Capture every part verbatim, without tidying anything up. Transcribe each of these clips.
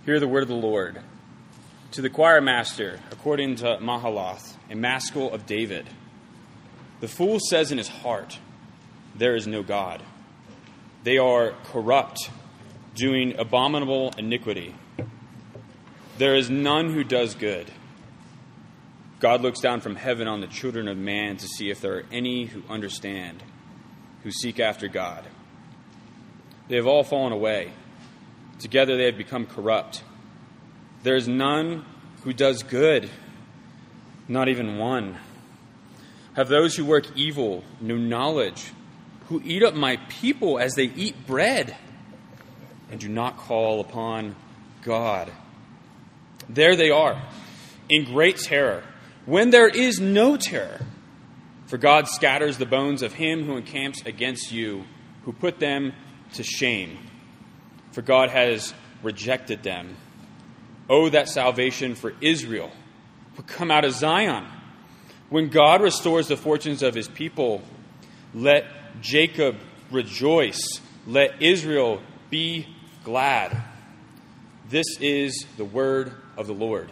Hear the word of the Lord. To the choir master, according to Mahalath, a maskil of David. The fool says in his heart, there is no God. They are corrupt, doing abominable iniquity. There is none who does good. God looks down from heaven on the children of man to see if there are any who understand, who seek after God. They have all fallen away. Together they have become corrupt. There is none who does good, not even one. Have those who work evil no knowledge, who eat up my people as they eat bread, and do not call upon God? There they are, in great terror, when there is no terror. For God scatters the bones of him who encamps against you, who put them to shame. For God has rejected them. Oh, that salvation for Israel would come out of Zion. When God restores the fortunes of his people, let Jacob rejoice. Let Israel be glad. This is the word of the Lord.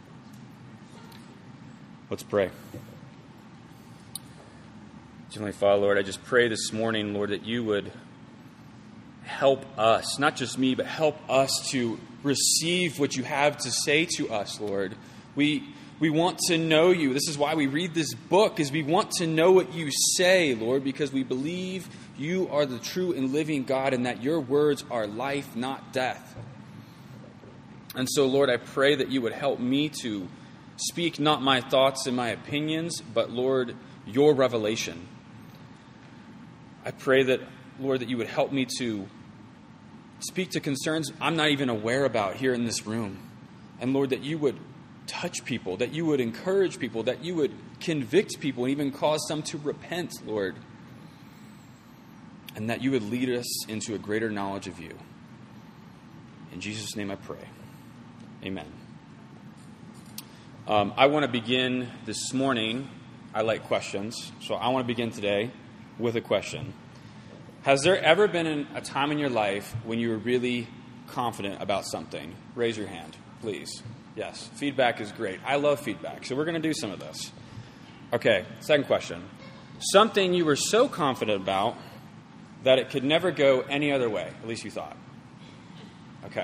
Let's pray. Heavenly Father, Lord, I just pray this morning, Lord, that you would help us, not just me, but help us to receive what you have to say to us, Lord. We we want to know you. This is why we read this book, is we want to know what you say, Lord, because we believe you are the true and living God and that your words are life, not death. And so, Lord, I pray that you would help me to speak not my thoughts and my opinions, but, Lord, your revelation. I pray that, Lord, that you would help me to speak to concerns I'm not even aware about here in this room. And Lord, that you would touch people, that you would encourage people, that you would convict people and even cause some to repent, Lord. And that you would lead us into a greater knowledge of you. In Jesus' name I pray. Amen. Um, I want to begin this morning. I like questions. So I want to begin today with a question. Has there ever been a time in your life when you were really confident about something? Raise your hand, please. Yes, feedback is great. I love feedback, so we're going to do some of this. Okay, second question. Something you were so confident about that it could never go any other way, at least you thought. Okay.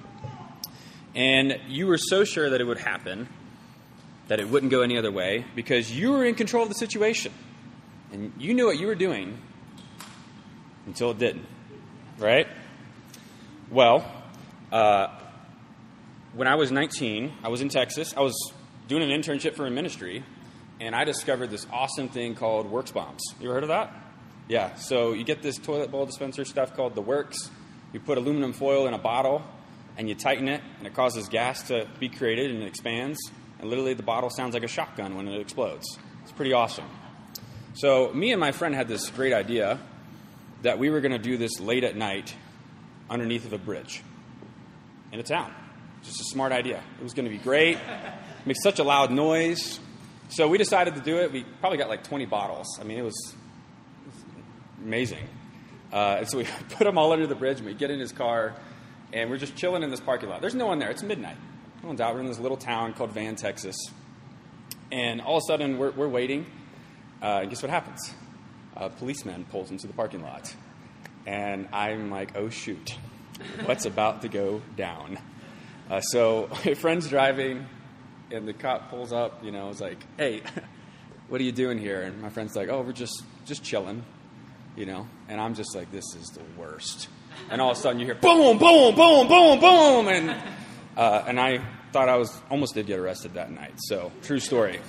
And you were so sure that it would happen, that it wouldn't go any other way, because you were in control of the situation. And you knew what you were doing until it didn't, right? Well, uh, when I was nineteen, I was in Texas. I was doing an internship for a ministry, and I discovered this awesome thing called Works Bombs. You ever heard of that? Yeah, so you get this toilet bowl dispenser stuff called the Works. You put aluminum foil in a bottle, and you tighten it, and it causes gas to be created, and it expands. And literally the bottle sounds like a shotgun when it explodes. It's pretty awesome. So me and my friend had this great idea that we were going to do this late at night underneath of a bridge in a town. Just a smart idea. It was going to be great. Make such a loud noise. So we decided to do it. We probably got like twenty bottles. I mean, it was, it was amazing. Uh, and so we put them all under the bridge, and we get in his car, and we're just chilling in this parking lot. There's no one there. It's midnight. No one's out. We're in this little town called Van, Texas. And all of a sudden, we're, we're waiting. Uh, and guess what happens? A policeman pulls into the parking lot. And I'm like, oh, shoot. What's about to go down? Uh, so my friend's driving, and the cop pulls up, you know, is like, hey, what are you doing here? And my friend's like, oh, we're just just chilling, you know. And I'm just like, this is the worst. And all of a sudden you hear boom, boom, boom, boom, boom. And, uh, and I thought I was almost did get arrested that night. So true story.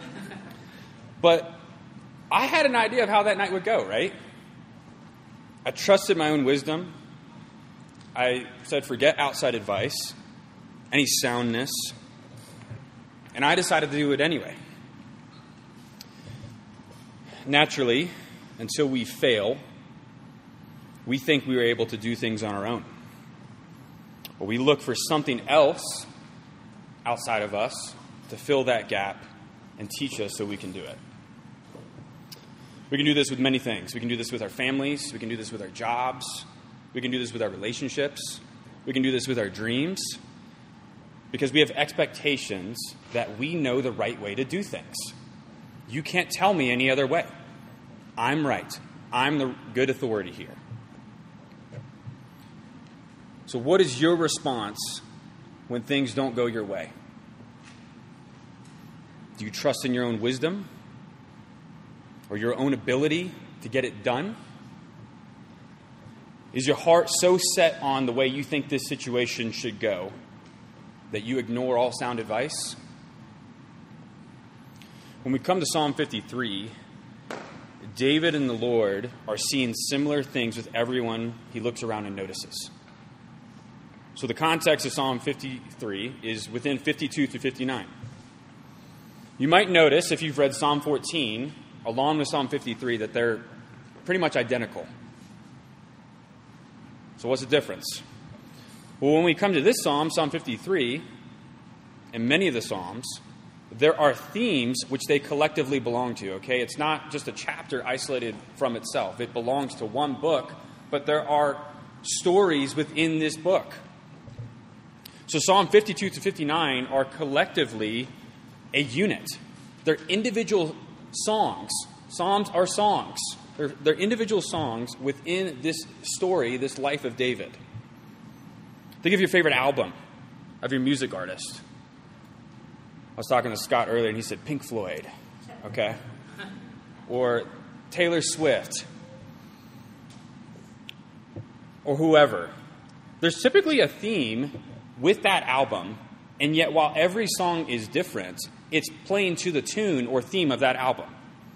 But I had an idea of how that night would go, right? I trusted my own wisdom. I said, forget outside advice, any soundness. And I decided to do it anyway. Naturally, until we fail, we think we were able to do things on our own. Or we look for something else outside of us to fill that gap and teach us so we can do it. We can do this with many things. We can do this with our families. We can do this with our jobs. We can do this with our relationships. We can do this with our dreams. because we have expectations that we know the right way to do things. You can't tell me any other way. I'm right. I'm the good authority here. So what is your response when things don't go your way? Do you trust in your own wisdom or your own ability to get it done? Is your heart so set on the way you think this situation should go that you ignore all sound advice? When we come to Psalm fifty-three, David and the Lord are seeing similar things with everyone he looks around and notices. So the context of Psalm fifty-three is within fifty-two through fifty-nine. You might notice, if you've read Psalm fourteen, along with Psalm fifty-three, that they're pretty much identical. So what's the difference? Well, when we come to this Psalm, Psalm fifty-three, and many of the Psalms, there are themes which they collectively belong to, okay? It's not just a chapter isolated from itself. It belongs to one book, but there are stories within this book. So Psalm fifty-two to fifty-nine are collectively a unit. They're individual songs. Psalms are songs. They're, they're individual songs within this story, this life of David. Think of your favorite album of your music artist. I was talking to Scott earlier, and he said Pink Floyd, okay? Or Taylor Swift, or whoever. There's typically a theme with that album, and yet while every song is different, it's playing to the tune or theme of that album.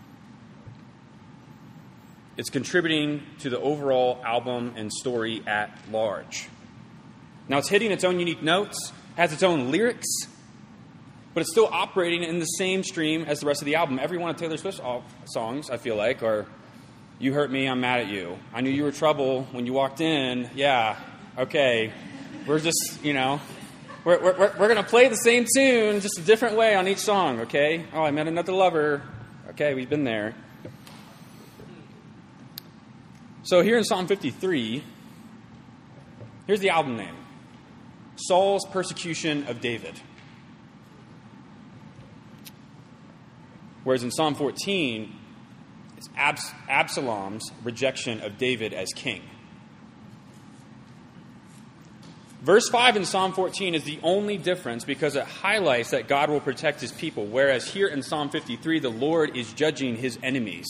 It's contributing to the overall album and story at large. Now, it's hitting its own unique notes, has its own lyrics, but it's still operating in the same stream as the rest of the album. Every one of Taylor Swift's songs, I feel like, are "You Hurt Me, I'm Mad at You." "I Knew You Were Trouble When You Walked In." Yeah, okay. We're just, you know, we're we're we're going to play the same tune, just a different way on each song, okay? "Oh, I Met Another Lover." Okay, we've been there. So here in Psalm fifty-three, here's the album name: Saul's Persecution of David. Whereas in Psalm fourteen, it's Abs- Absalom's rejection of David as king. Verse five in Psalm fourteen is the only difference because it highlights that God will protect his people, whereas here in Psalm fifty-three, the Lord is judging his enemies.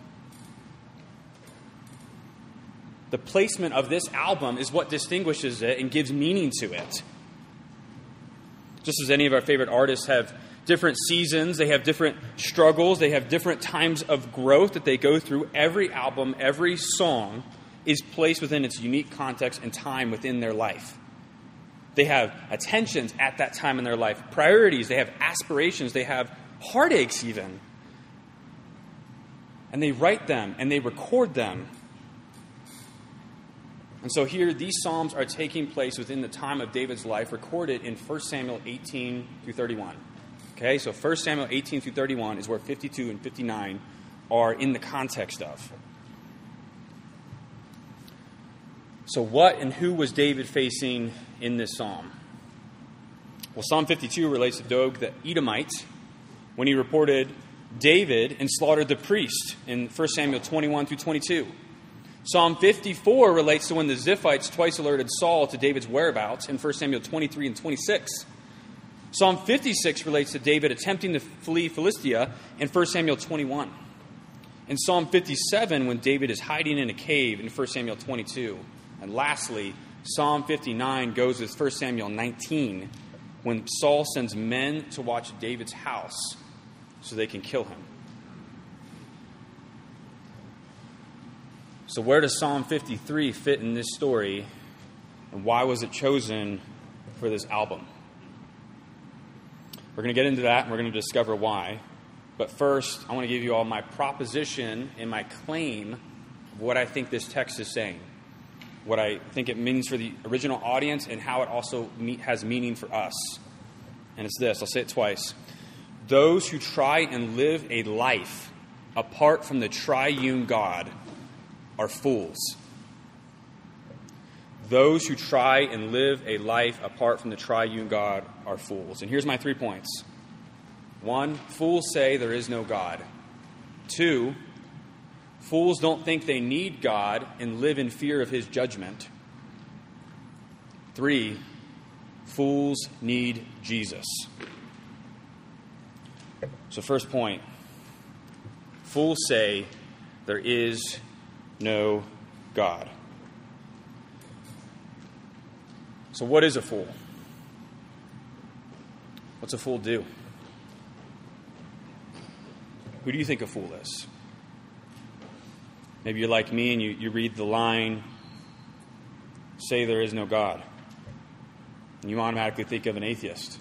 The placement of this album is what distinguishes it and gives meaning to it. Just as any of our favorite artists have different seasons, they have different struggles, they have different times of growth that they go through. Every album, every song is placed within its unique context and time within their life. They have attentions at that time in their life, priorities, they have aspirations, they have heartaches even. And they write them and they record them. And so here, these Psalms are taking place within the time of David's life, recorded in First Samuel eighteen through thirty-one. Okay, so First Samuel eighteen through thirty-one is where fifty-two and fifty-nine are in the context of. So what and who was David facing in this psalm? Well, Psalm fifty-two relates to Doeg the Edomite when he reported David and slaughtered the priest in First Samuel twenty-one through twenty-two. Psalm fifty-four relates to when the Ziphites twice alerted Saul to David's whereabouts in First Samuel twenty-three and twenty-six. Psalm fifty-six relates to David attempting to flee Philistia in First Samuel twenty-one. In Psalm fifty-seven, when David is hiding in a cave in First Samuel twenty-two. And lastly, Psalm fifty-nine goes with First Samuel nineteen, when Saul sends men to watch David's house so they can kill him. So where does Psalm fifty-three fit in this story, and why was it chosen for this album? We're going to get into that, and we're going to discover why. But first, I want to give you all my proposition and my claim of what I think this text is saying, what I think it means for the original audience, and how it also has meaning for us. And it's this. I'll say it twice. Those who try and live a life apart from the triune God are fools. Those who try and live a life apart from the triune God are fools. And here's my three points. One, fools say there is no God. Two, fools don't think they need God and live in fear of his judgment. Three, fools need Jesus. So first point, fools say there is no God. So what is a fool? What's a fool do? Who do you think a fool is? Maybe you're like me and you, you read the line, say there is no God. And you automatically think of an atheist.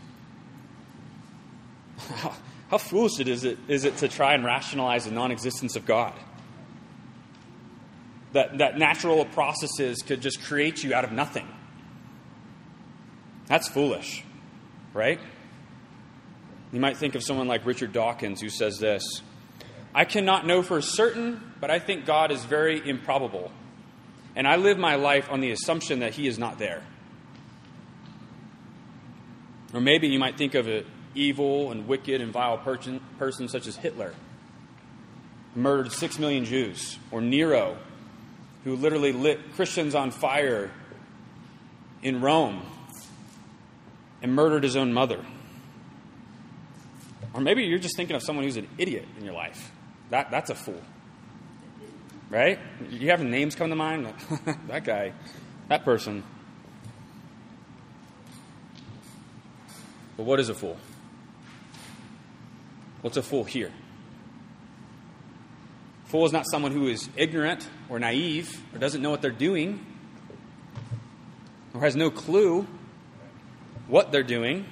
How, how foolish it is, it is it to try and rationalize the non-existence of God? That, that natural processes could just create you out of nothing. That's foolish, right? You might think of someone like Richard Dawkins who says this, I cannot know for certain, but I think God is very improbable. And I live my life on the assumption that he is not there. Or maybe you might think of an evil and wicked and vile person, person such as Hitler, who murdered six million Jews. Or Nero, who literally lit Christians on fire in Rome and murdered his own mother. Or maybe you're just thinking of someone who's an idiot in your life. That That's a fool. Right? You have names come to mind? That guy, that person. But what is a fool? What's a fool here? A fool is not someone who is ignorant or naive or doesn't know what they're doing or has no clue what they're doing.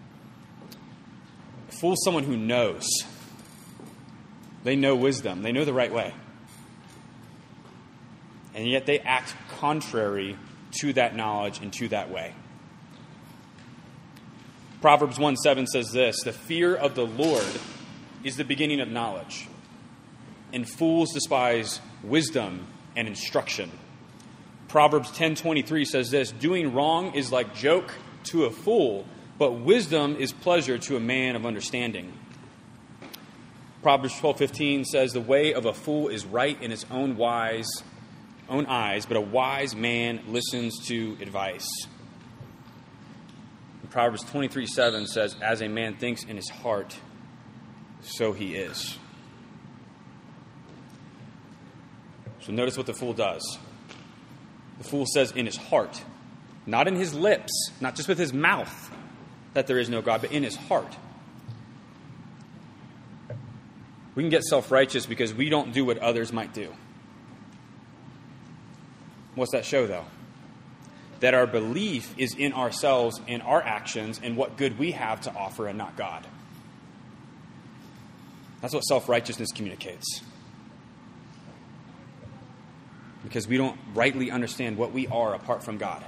A fool is someone who knows. They know wisdom. They know the right way. And yet they act contrary to that knowledge and to that way. Proverbs one seven says this, the fear of the Lord is the beginning of knowledge, and fools despise wisdom and instruction. Proverbs ten twenty-three says this, doing wrong is like joke to a fool, but wisdom is pleasure to a man of understanding. Proverbs twelve fifteen says, the way of a fool is right in its own wise, own eyes, but a wise man listens to advice. And Proverbs twenty-three seven says, as a man thinks in his heart, so he is. So notice what the fool does. The fool says in his heart, not in his lips, not just with his mouth, that there is no God, but in his heart. We can get self-righteous because we don't do what others might do. What's that show, though? That our belief is in ourselves and our actions and what good we have to offer and not God. That's what self-righteousness communicates. Because we don't rightly understand what we are apart from God.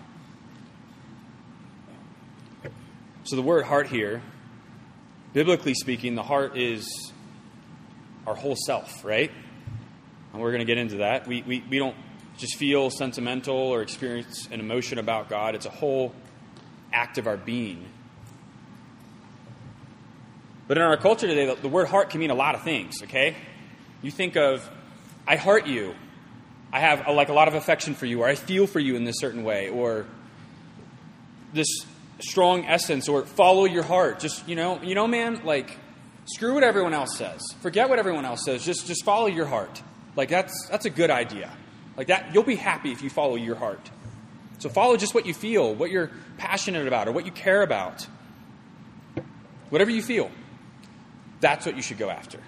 So the word heart here, biblically speaking, the heart is our whole self, right? And we're going to get into that. We, we, we don't just feel sentimental or experience an emotion about God. It's a whole act of our being. But in our culture today, the, the word heart can mean a lot of things, okay? You think of, I heart you. I have a, like a lot of affection for you, or I feel for you in this certain way, or this strong essence, or follow your heart. Just, you know, you know, man, like, screw what everyone else says. Forget what everyone else says. Just, just follow your heart. Like, that's that's a good idea. Like that, you'll be happy if you follow your heart. So follow just what you feel, what you're passionate about, or what you care about. Whatever you feel, that's what you should go after.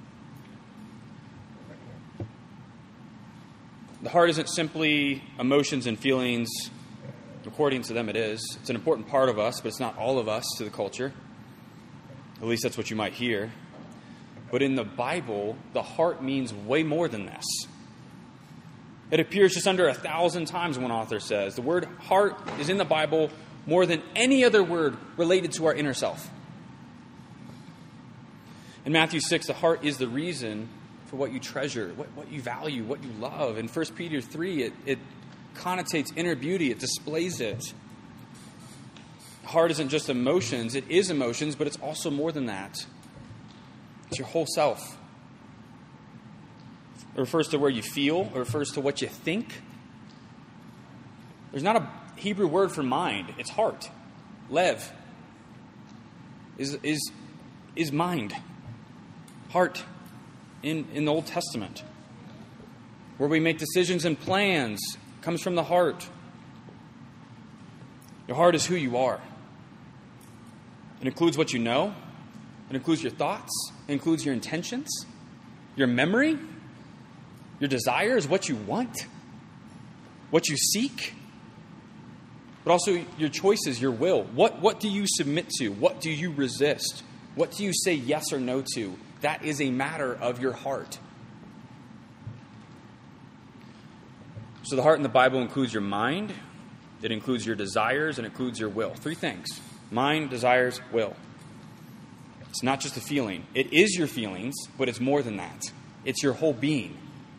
The heart isn't simply emotions and feelings. According to them, it is. It's an important part of us, but it's not all of us to the culture. At least that's what you might hear. But in the Bible, the heart means way more than this. It appears just under a thousand times, one author says. The word heart is in the Bible more than any other word related to our inner self. In Matthew six, the heart is the reason for what you treasure, what, what you value, what you love. In First Peter three, it, it connotates inner beauty. It displays it. Heart isn't just emotions. It is emotions, but it's also more than that. It's your whole self. It refers to where you feel. It refers to what you think. There's not a Hebrew word for mind. It's heart. Lev is is is mind. Heart in, in the Old Testament. Where we make decisions and plans comes from the heart. Your heart is who you are. It includes what you know. It includes your thoughts. It includes your intentions, your memory, your desires, what you want, what you seek, but also your choices, your will. What, what do you submit to? What do you resist? What do you say yes or no to? That is a matter of your heart. So the heart in the Bible includes your mind, it includes your desires, and it includes your will. Three things. Mind, desires, will. It's not just a feeling. It is your feelings, but it's more than that. It's your whole being.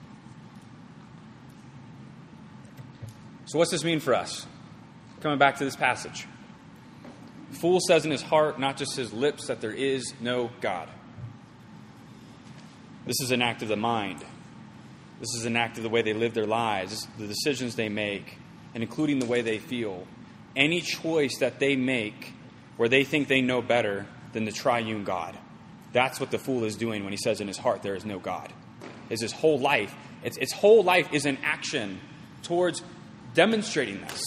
So what's this mean for us? Coming back to this passage. The fool says in his heart, not just his lips, that there is no God. This is an act of the mind. This is an act of the way they live their lives, the decisions they make, and including the way they feel. Any choice that they make where they think they know better than the triune God. That's what the fool is doing when he says in his heart there is no God. Is his whole life. Its, its whole life is an action towards demonstrating this.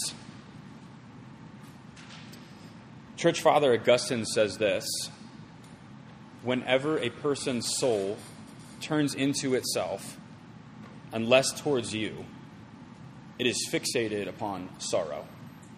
Church Father Augustine says this: whenever a person's soul turns into itself, unless towards you, it is fixated upon sorrow.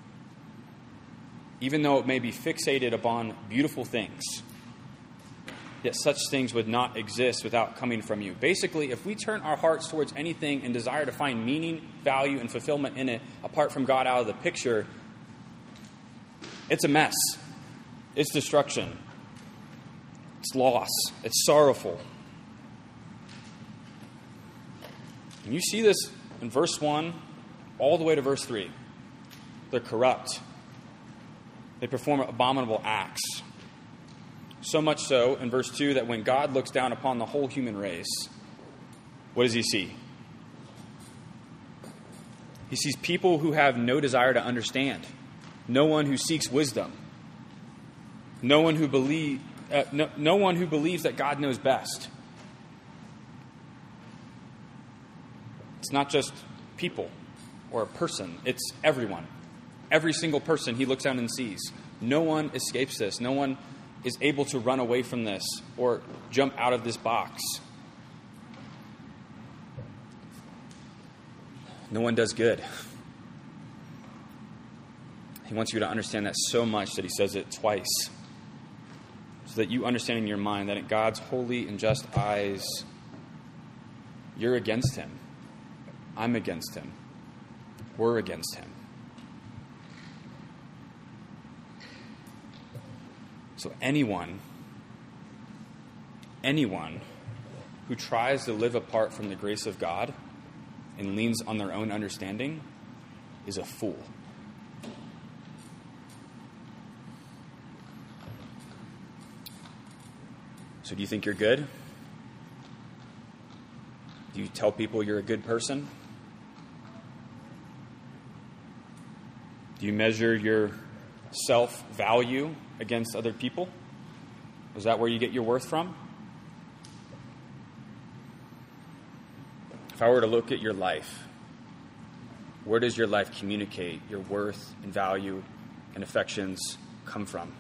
Even though it may be fixated upon beautiful things, yet such things would not exist without coming from you. Basically, if we turn our hearts towards anything and desire to find meaning, value, and fulfillment in it, apart from God out of the picture, it's a mess. It's destruction. It's loss. It's sorrowful. And you see this in verse one all the way to verse three. They're corrupt. They perform abominable acts. So much so, in verse two, that when God looks down upon the whole human race, what does he see? He sees people who have no desire to understand. No one who seeks wisdom. No one who believe, uh, no, no one who believes that God knows best. It's not just people or a person. It's everyone. Every single person he looks down and sees. No one escapes this. No one is able to run away from this or jump out of this box. No one does good. He wants you to understand that so much that he says it twice. So that you understand in your mind that in God's holy and just eyes, you're against him. I'm against him. We're against him. So anyone, anyone who tries to live apart from the grace of God and leans on their own understanding is a fool. So do you think you're good? Do you tell people you're a good person? Do you measure your self-value against other people? Is that where you get your worth from? If I were to look at your life, where does your life communicate your worth and value and affections come from?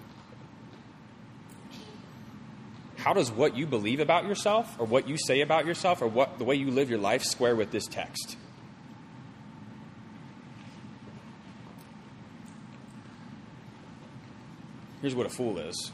How does what you believe about yourself or what you say about yourself or what the way you live your life square with this text? Here's what a fool is.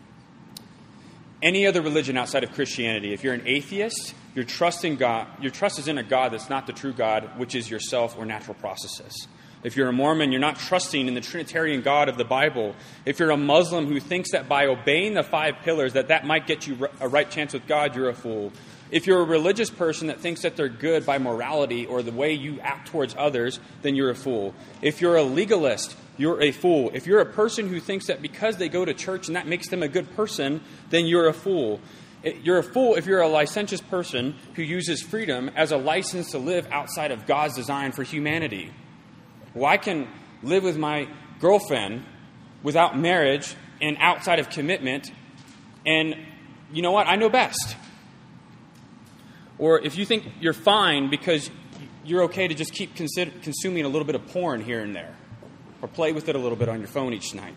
Any other religion outside of Christianity, if you're an atheist, your trust in God, your trust is in a God that's not the true God, which is yourself or natural processes. If you're a Mormon, you're not trusting in the Trinitarian God of the Bible. If you're a Muslim who thinks that by obeying the five pillars that that might get you a right chance with God, you're a fool. If you're a religious person that thinks that they're good by morality or the way you act towards others, then you're a fool. If you're a legalist, you're a fool. If you're a person who thinks that because they go to church and that makes them a good person, then you're a fool. You're a fool if you're a licentious person who uses freedom as a license to live outside of God's design for humanity. Well, I can live with my girlfriend without marriage and outside of commitment, and you know what? I know best. Or if you think you're fine because you're okay to just keep consider- consuming a little bit of porn here and there, or play with it a little bit on your phone each night.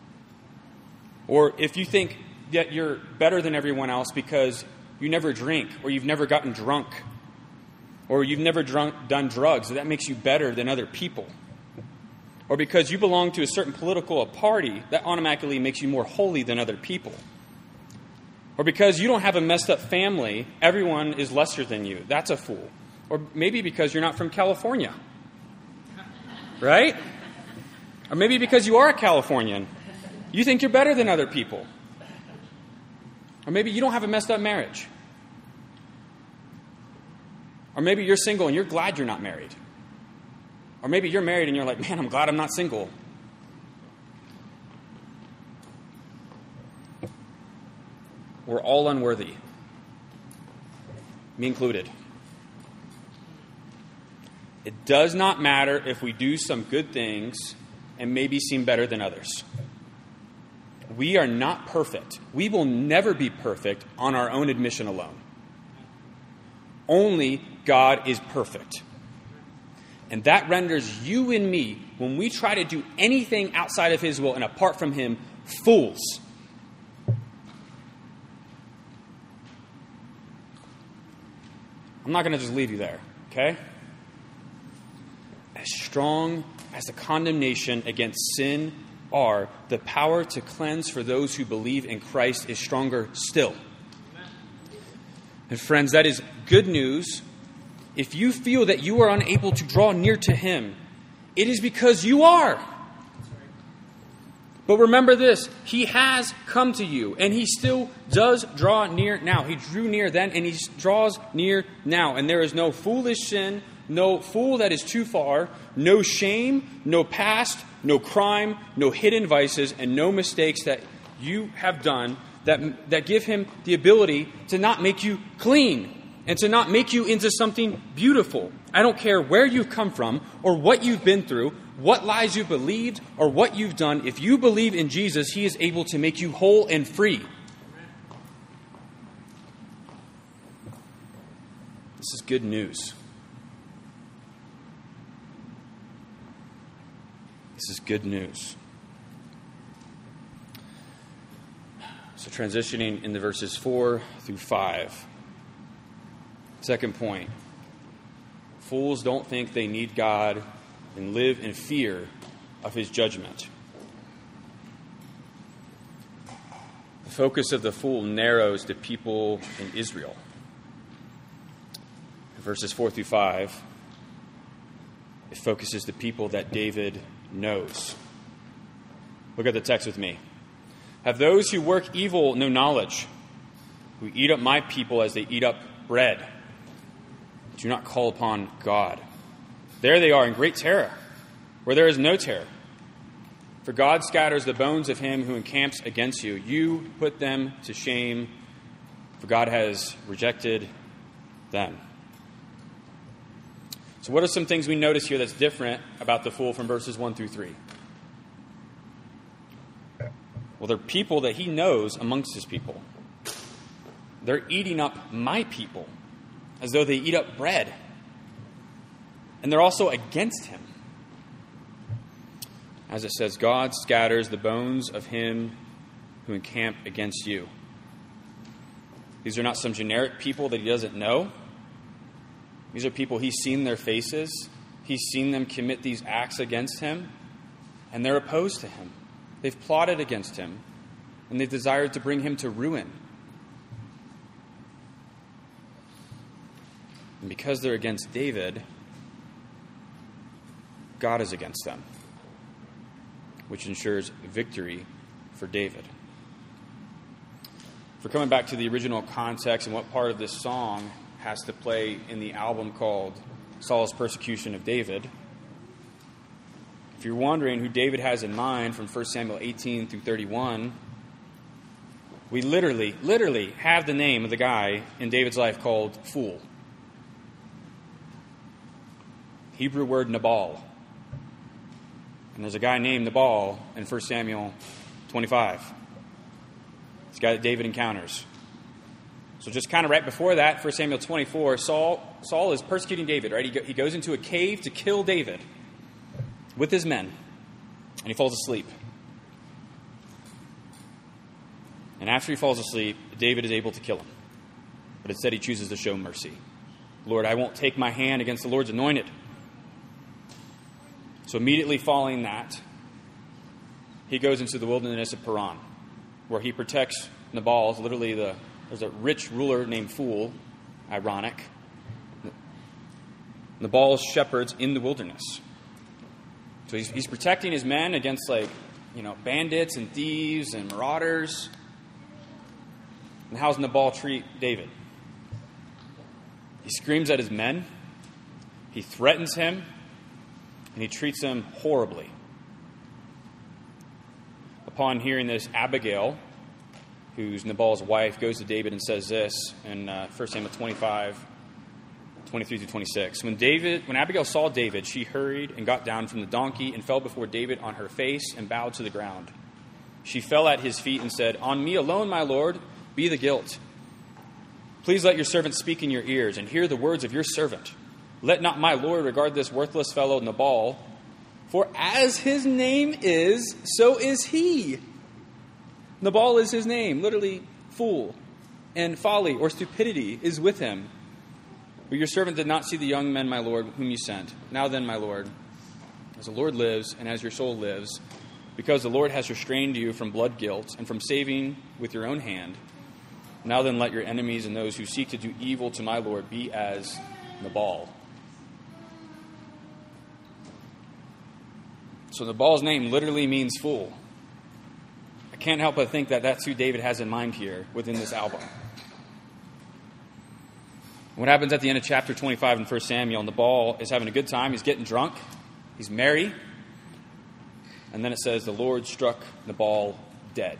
Or if you think that you're better than everyone else because you never drink, or you've never gotten drunk, or you've never drunk, done drugs, so that makes you better than other people. Or because you belong to a certain political party, that automatically makes you more holy than other people. Or because you don't have a messed up family, everyone is lesser than you. That's a fool. Or maybe because you're not from California. Right? Or maybe because you are a Californian. You think you're better than other people. Or maybe you don't have a messed up marriage. Or maybe you're single and you're glad you're not married. Or maybe you're married and you're like, man, I'm glad I'm not single. We're all unworthy. Me included. It does not matter if we do some good things and maybe seem better than others. We are not perfect. We will never be perfect on our own admission alone. Only God is perfect. And that renders you and me, when we try to do anything outside of His will and apart from Him, fools. I'm not going to just leave you there, okay? As strong as the condemnation against sin are, the power to cleanse for those who believe in Christ is stronger still. And friends, that is good news. If you feel that you are unable to draw near to Him, it is because you are. But remember this, He has come to you, and He still does draw near now. He drew near then, and He draws near now. And there is no foolish sin, no fool that is too far, no shame, no past, no crime, no hidden vices, and no mistakes that you have done that, that give Him the ability to not make you clean and to not make you into something beautiful. I don't care where you've come from or what you've been through, what lies you've believed, or what you've done. If you believe in Jesus, He is able to make you whole and free. This is good news. This is good news. So transitioning into verses four through five. Second point. Fools don't think they need God and live in fear of His judgment. The focus of the fool narrows to people in Israel. In verses four through five, it focuses the people that David knows. Look at the text with me. Have those who work evil no knowledge, who eat up my people as they eat up bread? Do not call upon God. There they are in great terror, where there is no terror. For God scatters the bones of him who encamps against you. You put them to shame, for God has rejected them. So what are some things we notice here that's different about the fool from verses one through three? Well, they're people that he knows amongst his people. They're eating up my people as though they eat up bread. And they're also against him. As it says, God scatters the bones of him who encamp against you. These are not some generic people that he doesn't know. These are people he's seen their faces. He's seen them commit these acts against him. And they're opposed to him. They've plotted against him. And they've desired to bring him to ruin. And because they're against David, God is against them, which ensures victory for David. For coming back to the original context and what part of this song has to play in the album called Saul's Persecution of David, if you're wondering who David has in mind from First Samuel eighteen through thirty-one, we literally, literally have the name of the guy in David's life called Fool. Hebrew word Nabal. And there's a guy named Nabal in First Samuel twenty-five. It's a guy that David encounters. So just kind of right before that, First Samuel twenty-four, Saul Saul is persecuting David, right? He, go, he goes into a cave to kill David with his men, and he falls asleep. And after he falls asleep, David is able to kill him. But instead he chooses to show mercy. Lord, I won't take my hand against the Lord's anointed. So immediately following that, he goes into the wilderness of Paran, where he protects Nabal. Literally, the there's a rich ruler named Fool, ironic. Nabal's shepherds in the wilderness. So he's, he's protecting his men against, like, you know, bandits and thieves and marauders. And how's Nabal treat David? He screams at his men. He threatens him. And he treats him horribly. Upon hearing this, Abigail, who's Nabal's wife, goes to David and says this in uh, First Samuel twenty-five, twenty-three through twenty-six. When David, when Abigail saw David, she hurried and got down from the donkey and fell before David on her face and bowed to the ground. She fell at his feet and said, "On me alone, my lord, be the guilt. Please let your servant speak in your ears and hear the words of your servant. Let not my lord regard this worthless fellow Nabal, for as his name is, so is he." Nabal is his name, literally fool, and folly or stupidity is with him. But your servant did not see the young men, my lord, whom you sent. Now then, my lord, as the Lord lives and as your soul lives, because the Lord has restrained you from blood guilt and from saving with your own hand, now then let your enemies and those who seek to do evil to my lord be as Nabal. So Nabal's name literally means fool. I can't help but think that that's who David has in mind here within this album. What happens at the end of chapter twenty-five in First Samuel, Nabal is having a good time. He's getting drunk. He's merry. And then it says, the Lord struck Nabal dead.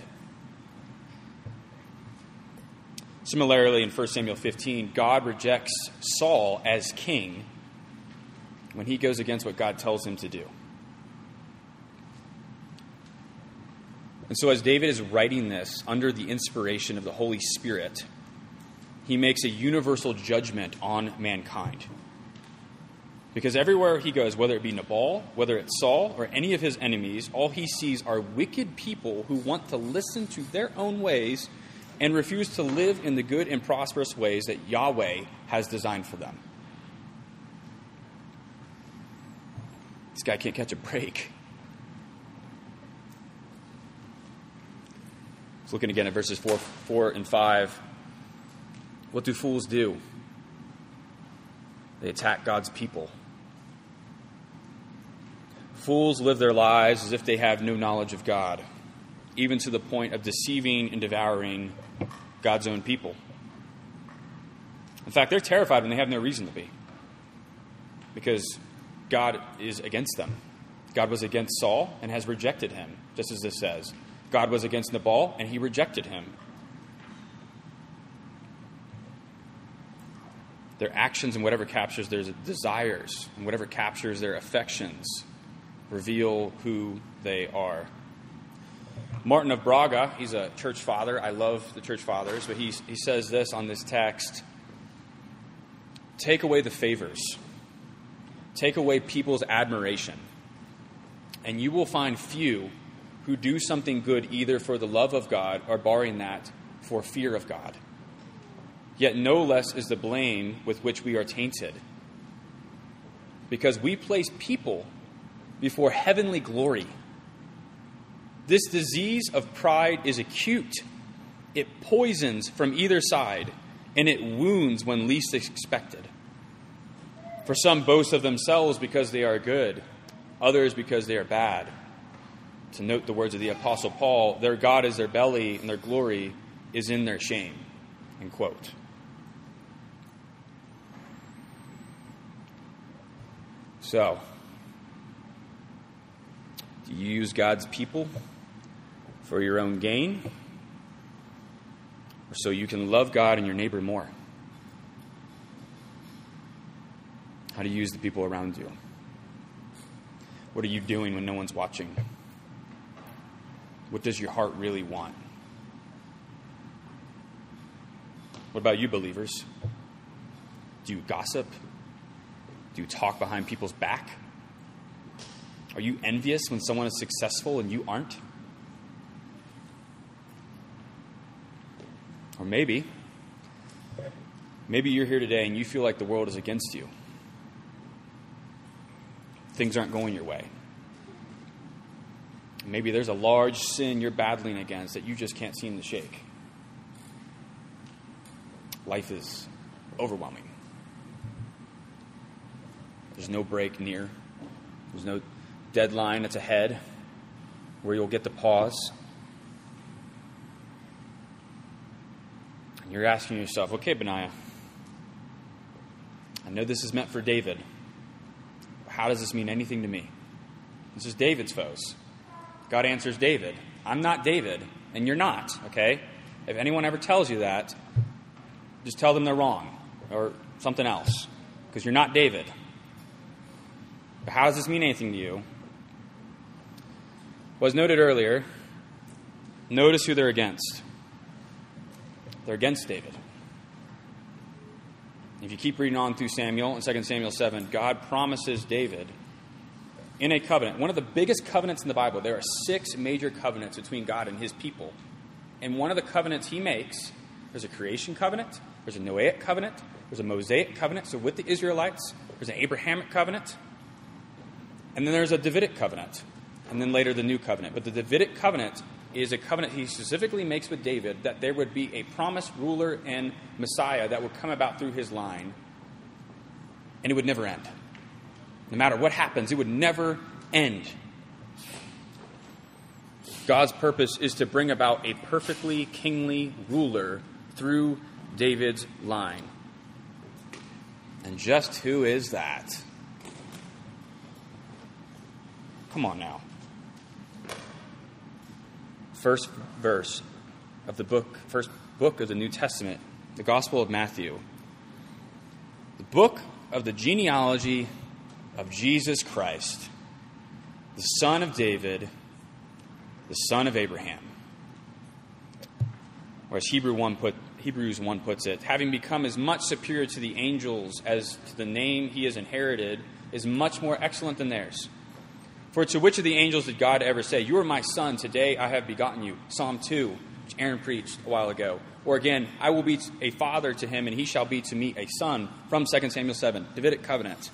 Similarly, in First Samuel fifteen, God rejects Saul as king when he goes against what God tells him to do. And so as David is writing this under the inspiration of the Holy Spirit, he makes a universal judgment on mankind. Because everywhere he goes, whether it be Nabal, whether it's Saul, or any of his enemies, all he sees are wicked people who want to listen to their own ways and refuse to live in the good and prosperous ways that Yahweh has designed for them. This guy can't catch a break. Let's looking again at verses four, four and five. What do fools do? They attack God's people. Fools live their lives as if they have no knowledge of God, even to the point of deceiving and devouring God's own people. In fact, they're terrified when they have no reason to be, because God is against them. God was against Saul and has rejected him, just as this says. God was against Nabal and he rejected him. Their actions and whatever captures their desires and whatever captures their affections reveal who they are. Martin of Braga, he's a church father. I love the church fathers, but he, he says this on this text. Take away the favors. Take away people's admiration. And you will find few who do something good either for the love of God or, barring that, for fear of God. Yet no less is the blame with which we are tainted, because we place people before heavenly glory. This disease of pride is acute. It poisons from either side, and it wounds when least expected. For some boast of themselves because they are good. others because they are bad. To note the words of the Apostle Paul, their God is their belly, and their glory is in their shame. End quote. So, do you use God's people for your own gain, or so you can love God and your neighbor more? How do you use the people around you? What are you doing when no one's watching? What does your heart really want? What about you, believers? Do you gossip? Do you talk behind people's back? Are you envious when someone is successful and you aren't? Or maybe, maybe you're here today and you feel like the world is against you. Things aren't going your way. Maybe there's a large sin you're battling against that you just can't seem to shake. Life is overwhelming. There's no break near. There's no deadline that's ahead where you'll get to pause. And you're asking yourself, okay, Benaiah, I know this is meant for David. How does this mean anything to me? This is David's foes. God answers David. I'm not David, and you're not, okay? If anyone ever tells you that, just tell them they're wrong or something else, because you're not David. But how does this mean anything to you? Well, as noted earlier, notice who they're against. They're against David. If you keep reading on through Samuel, in Second Samuel seven, God promises David in a covenant, one of the biggest covenants in the Bible. There are six major covenants between God and his people. And one of the covenants he makes, there's a creation covenant, there's a Noahic covenant, there's a Mosaic covenant, so with the Israelites, there's an Abrahamic covenant, and then there's a Davidic covenant, and then later the new covenant. But the Davidic covenant is a covenant he specifically makes with David that there would be a promised ruler and Messiah that would come about through his line, and it would never end. No matter what happens, it would never end. God's purpose is to bring about a perfectly kingly ruler through David's line. And just who is that? Come on now. First verse of the book, first book of the New Testament, the Gospel of Matthew. The book of the genealogy of Jesus Christ, the son of David, the son of Abraham. Or as Hebrew one put, Hebrews one puts it, having become as much superior to the angels as to the name he has inherited, is much more excellent than theirs. For to which of the angels did God ever say, you are my son, today I have begotten you? Psalm two, which Aaron preached a while ago. Or again, I will be a father to him, and he shall be to me a son, from Second Samuel seven, Davidic covenant.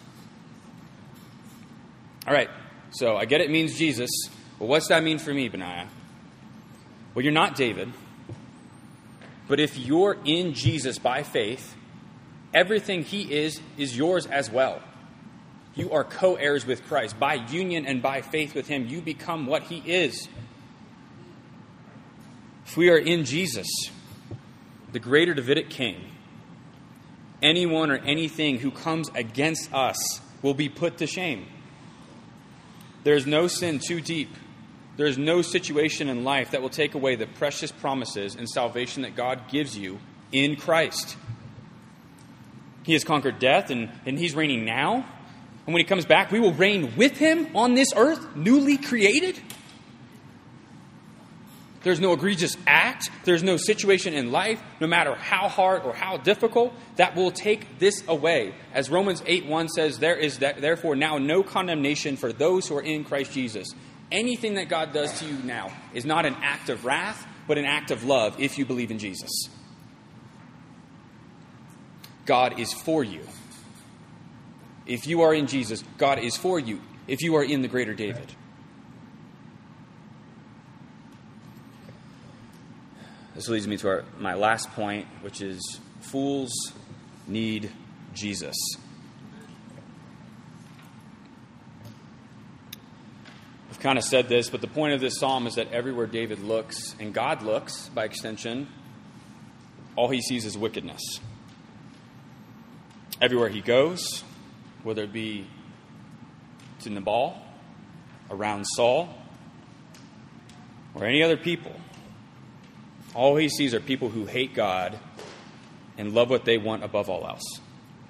All right, so I get it means Jesus, but what's that mean for me, Benaiah? Well, you're not David, but if you're in Jesus by faith, everything he is, is yours as well. You are co-heirs with Christ. By union and by faith with him, you become what he is. If we are in Jesus, the greater Davidic king, anyone or anything who comes against us will be put to shame. There is no sin too deep. There is no situation in life that will take away the precious promises and salvation that God gives you in Christ. He has conquered death, and, and he's reigning now. And when he comes back, we will reign with him on this earth, newly created. There's no egregious act. There's no situation in life, no matter how hard or how difficult, that will take this away. As Romans eight one says, there is that, therefore now no condemnation for those who are in Christ Jesus. Anything that God does to you now is not an act of wrath, but an act of love if you believe in Jesus. God is for you. If you are in Jesus, God is for you. If you are in the greater David. This leads me to our, my last point, which is fools need Jesus. I've kind of said this, but the point of this psalm is that everywhere David looks, and God looks, by extension, all he sees is wickedness. Everywhere he goes, whether it be to Nabal, around Saul, or any other people, all he sees are people who hate God and love what they want above all else.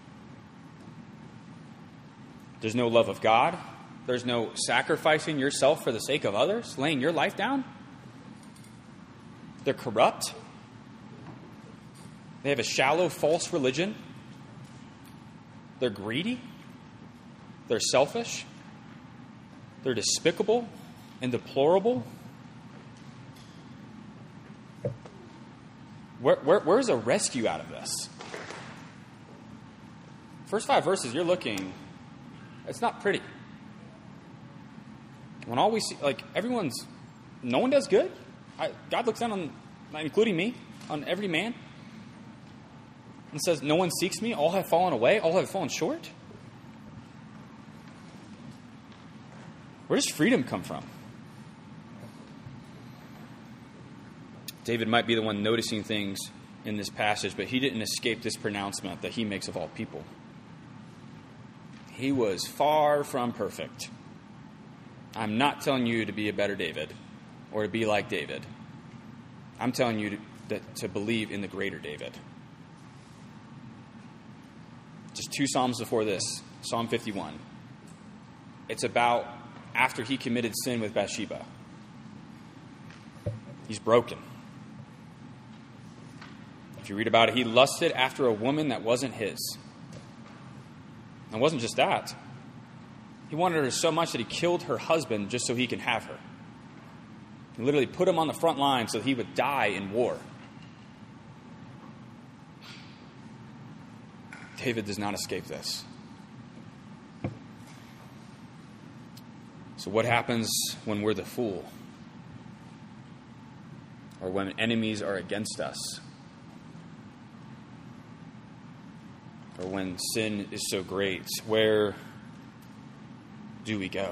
There's no love of God. There's no sacrificing yourself for the sake of others, laying your life down. They're corrupt. They have a shallow, false religion. They're greedy. They're selfish. They're despicable and deplorable. Where, where, where's a rescue out of this? First five verses, you're looking, it's not pretty. When all we see, like, everyone's, no one does good. I, God looks down on, including me, on every man, and says, no one seeks me, all have fallen away, all have fallen short. Where does freedom come from? David might be the one noticing things in this passage, but he didn't escape this pronouncement that he makes of all people. He was far from perfect. I'm not telling you to be a better David or to be like David. I'm telling you to, that, to believe in the greater David. Just two Psalms before this, Psalm fifty-one. It's about after he committed sin with Bathsheba. He's broken. If you read about it, he lusted after a woman that wasn't his. And it wasn't just that. He wanted her so much that he killed her husband just so he can have her. He literally put him on the front line so he would die in war. David does not escape this. So what happens when we're the fool? Or when enemies are against us? Or when sin is so great? Where do we go?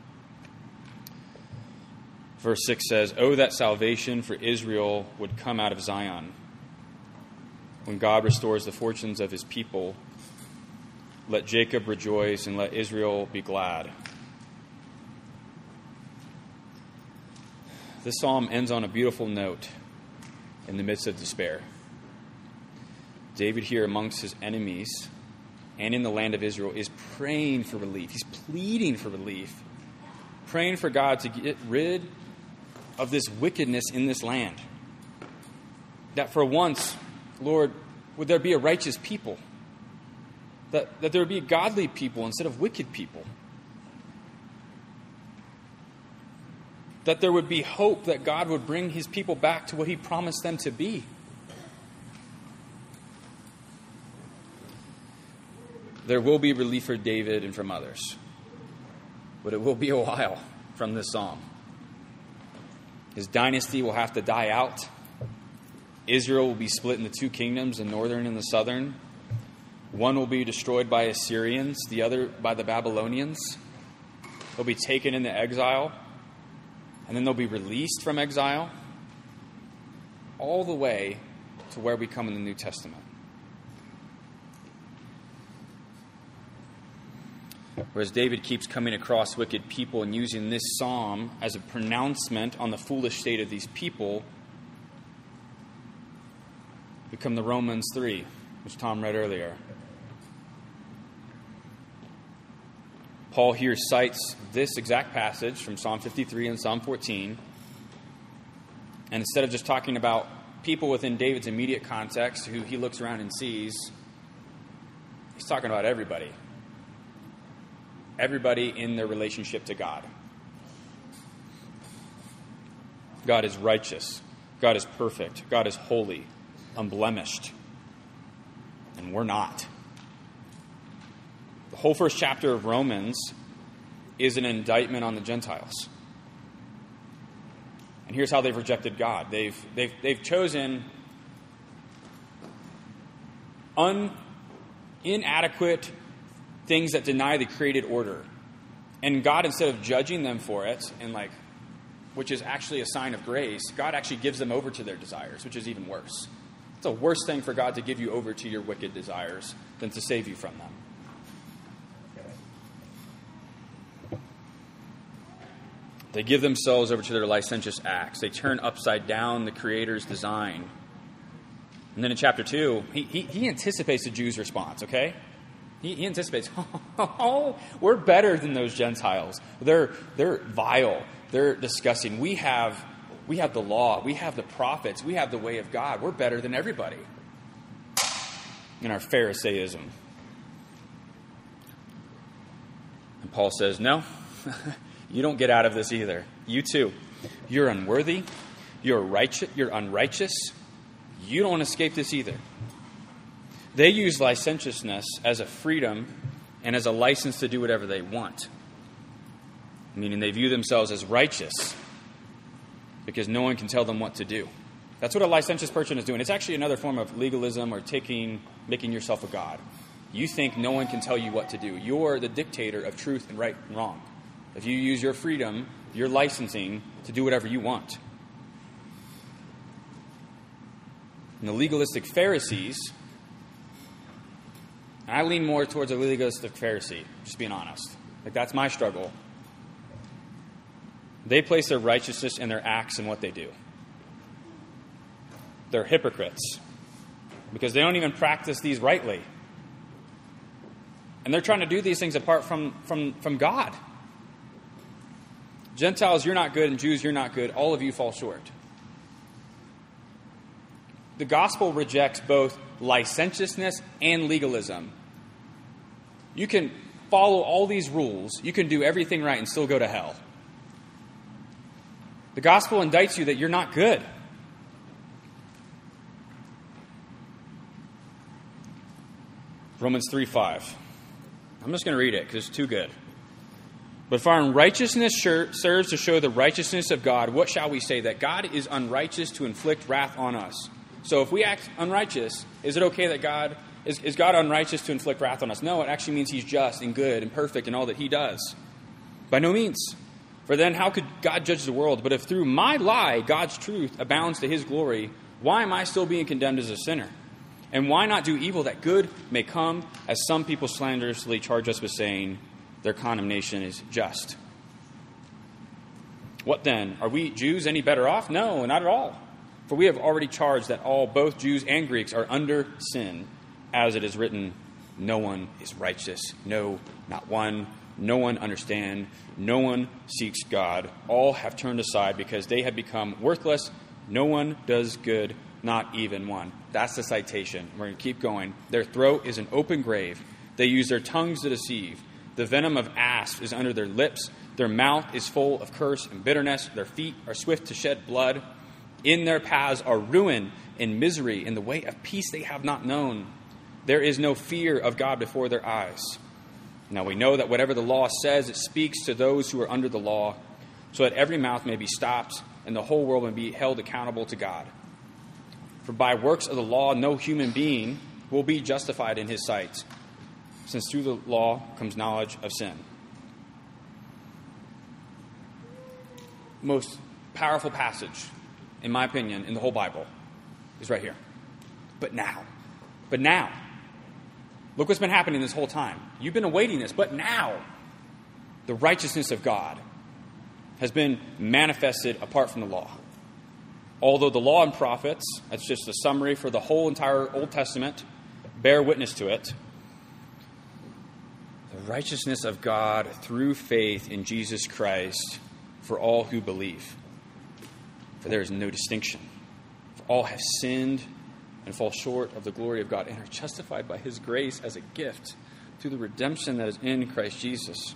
Verse six says, "Oh, that salvation for Israel would come out of Zion. When God restores the fortunes of his people, let Jacob rejoice and let Israel be glad." This psalm ends on a beautiful note in the midst of despair. David here amongst his enemies and in the land of Israel is praying for relief. He's pleading for relief, praying for God to get rid of this wickedness in this land. That for once, Lord, would there be a righteous people? That, that there would be godly people instead of wicked people. That there would be hope that God would bring his people back to what he promised them to be. There will be relief for David and from others. But it will be a while from this psalm. His dynasty will have to die out. Israel will be split into two kingdoms, the northern and the southern. One will be destroyed by Assyrians, the other by the Babylonians. They'll be taken into exile, and then they'll be released from exile, all the way to where we come in the New Testament. Whereas David keeps coming across wicked people and using this psalm as a pronouncement on the foolish state of these people, we come to Romans three, which Tom read earlier. Paul here cites this exact passage from Psalm fifty-three and Psalm fourteen. And instead of just talking about people within David's immediate context who he looks around and sees, he's talking about everybody. Everybody in their relationship to God. God is righteous. God is perfect. God is holy, unblemished. And we're not. The whole first chapter of Romans is an indictment on the Gentiles. And here's how they've rejected God. They've, they've, they've chosen un, inadequate things that deny the created order And God, instead of judging them for it, and like, which is actually a sign of grace, God actually gives them over to their desires, which is even worse. It's a worse thing for God to give you over to your wicked desires than to save you from them. They give themselves over to their licentious acts. They turn upside down the Creator's design. And then in chapter two, he, he, he anticipates the Jews' response, okay? He, he anticipates, oh, we're better than those Gentiles. They're they're vile. They're disgusting. We have we have the law. We have the prophets. We have the way of God. We're better than everybody in our Pharisaism. And Paul says, no, you don't get out of this either. You too. You're unworthy. You're righteous. You're unrighteous. You don't escape this either. They use licentiousness as a freedom and as a license to do whatever they want. Meaning they view themselves as righteous because no one can tell them what to do. That's what a licentious person is doing. It's actually another form of legalism or taking, making yourself a god. You think no one can tell you what to do. You're the dictator of truth and right and wrong. If you use your freedom, your licensing to do whatever you want. And the legalistic Pharisees, and I lean more towards a legalistic Pharisee, just being honest. Like, that's my struggle. They place their righteousness in their acts and what they do. They're hypocrites because they don't even practice these rightly. And they're trying to do these things apart from, from, from God. Gentiles, you're not good, and Jews, you're not good. All of you fall short. The gospel rejects both licentiousness and legalism. You can follow all these rules. You can do everything right and still go to hell. The gospel indicts you that you're not good. Romans three five. I'm just going to read it because it's too good. But if our unrighteousness serves to show the righteousness of God, what shall we say? That God is unrighteous to inflict wrath on us. So if we act unrighteous, is it okay that God, is, is God unrighteous to inflict wrath on us? No, it actually means he's just and good and perfect in all that he does. By no means. For then how could God judge the world? But if through my lie God's truth abounds to his glory, why am I still being condemned as a sinner? And why not do evil that good may come, as some people slanderously charge us with saying their condemnation is just? What then? Are we Jews any better off? No, not at all. For we have already charged that all, both Jews and Greeks, are under sin, as it is written, no one is righteous, no, not one. No one understands. No one seeks God. All have turned aside because they have become worthless. No one does good, not even one. That's the citation. We're going to keep going. Their throat is an open grave. They use their tongues to deceive. The venom of asps is under their lips. Their mouth is full of curse and bitterness. Their feet are swift to shed blood. In their paths are ruin and misery. In the way of peace they have not known. There is no fear of God before their eyes. Now we know that whatever the law says, it speaks to those who are under the law, so that every mouth may be stopped and the whole world may be held accountable to God. For by works of the law, no human being will be justified in his sight, since through the law comes knowledge of sin. Most powerful passage, in my opinion, in the whole Bible is right here. But now. But now. Look what's been happening this whole time. You've been awaiting this, but now the righteousness of God has been manifested apart from the law. Although the law and prophets, that's just a summary for the whole entire Old Testament, bear witness to it. The righteousness of God through faith in Jesus Christ for all who believe. For there is no distinction. For all have sinned and fall short of the glory of God and are justified by his grace as a gift through the redemption that is in Christ Jesus,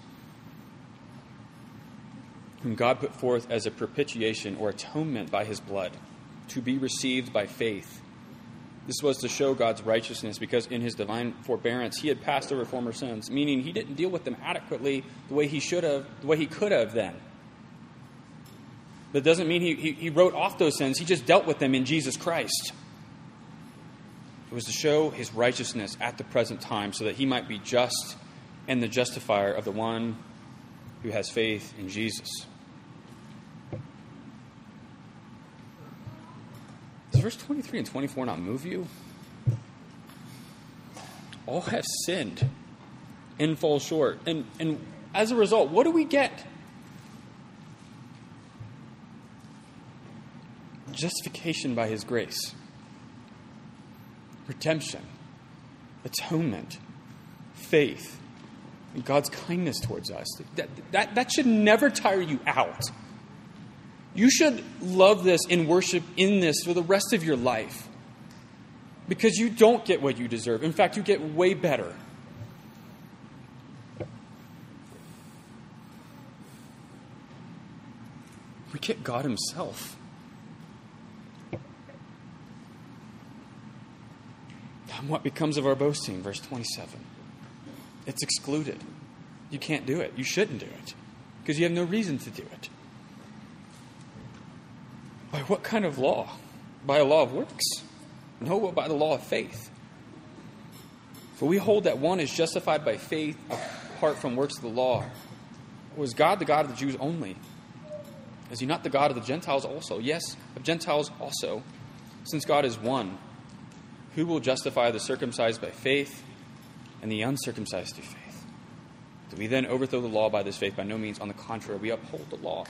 whom God put forth as a propitiation or atonement by his blood, to be received by faith. This was to show God's righteousness, because in his divine forbearance he had passed over former sins, meaning he didn't deal with them adequately the way he should have, the way he could have then. But it doesn't mean he, he, he wrote off those sins. He just dealt with them in Jesus Christ. It was to show his righteousness at the present time, so that he might be just and the justifier of the one who has faith in Jesus. Does verse twenty-three and twenty-four not move you? All have sinned and fall short. And, and as a result, what do we get? Justification by his grace. Redemption. Atonement. Faith. And God's kindness towards us. That, that, that should never tire you out. You should love this and worship in this for the rest of your life. Because you don't get what you deserve. In fact, you get way better. We get God himself. And what becomes of our boasting? Verse twenty-seven. It's excluded. You can't do it. You shouldn't do it. Because you have no reason to do it. By what kind of law? By a law of works? No, but by the law of faith. For we hold that one is justified by faith apart from works of the law. Was God the God of the Jews only? Is he not the God of the Gentiles also? Yes, of Gentiles also. Since God is one, who will justify the circumcised by faith and the uncircumcised through faith? Do we then overthrow the law by this faith? By no means. On the contrary, we uphold the law.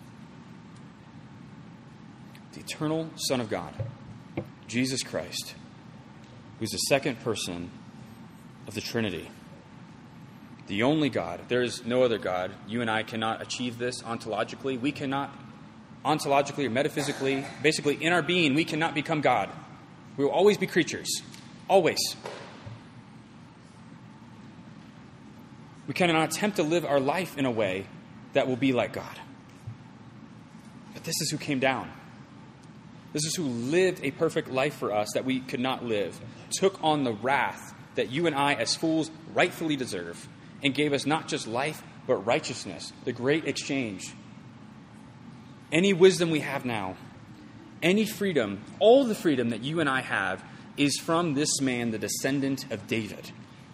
The eternal Son of God, Jesus Christ, who's the second person of the Trinity, the only God. There is no other God. You and I cannot achieve this ontologically. We cannot, ontologically or metaphysically, basically in our being, we cannot become God. We will always be creatures. Always. We cannot attempt to live our life in a way that will be like God. But this is who came down. This is who lived a perfect life for us that we could not live, took on the wrath that you and I as fools rightfully deserve, and gave us not just life, but righteousness, the great exchange. Any wisdom we have now, any freedom, all the freedom that you and I have is from this man, the descendant of David.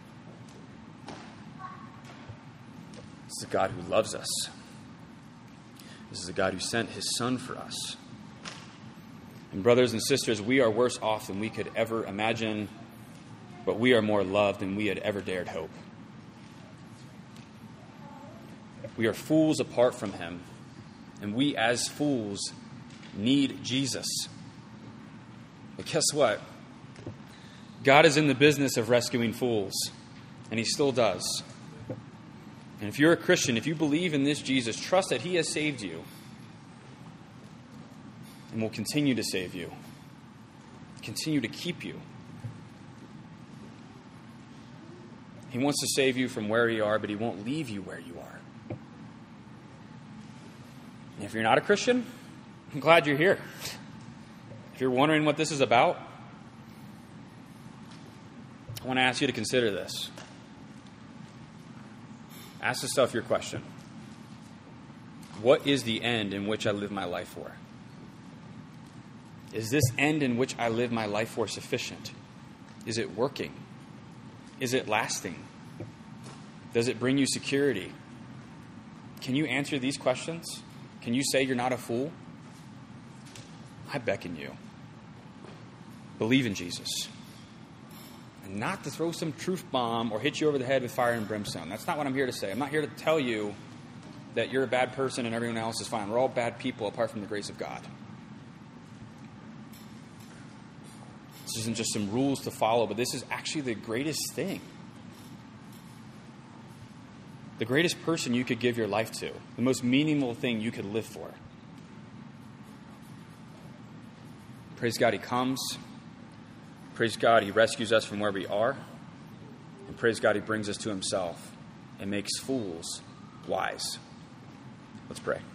This is a God who loves us. This is a God who sent his Son for us. And brothers and sisters, we are worse off than we could ever imagine, but we are more loved than we had ever dared hope. We are fools apart from him, and we as fools need Jesus. But guess what? God is in the business of rescuing fools, and he still does. And if you're a Christian, if you believe in this Jesus, trust that he has saved you and will continue to save you, continue to keep you. He wants to save you from where you are, but he won't leave you where you are. And if you're not a Christian, I'm glad you're here. If you're wondering what this is about, I want to ask you to consider this. Ask yourself your question. What is the end in which I live my life for? Is this end in which I live my life for sufficient? Is it working? Is it lasting? Does it bring you security? Can you answer these questions? Can you say you're not a fool? I beckon you. Believe in Jesus. And not to throw some truth bomb or hit you over the head with fire and brimstone. That's not what I'm here to say. I'm not here to tell you that you're a bad person and everyone else is fine. We're all bad people apart from the grace of God. This isn't just some rules to follow, but this is actually the greatest thing. The greatest person you could give your life to. The most meaningful thing you could live for. Praise God, he comes. Praise God, he rescues us from where we are. And praise God, he brings us to himself and makes fools wise. Let's pray.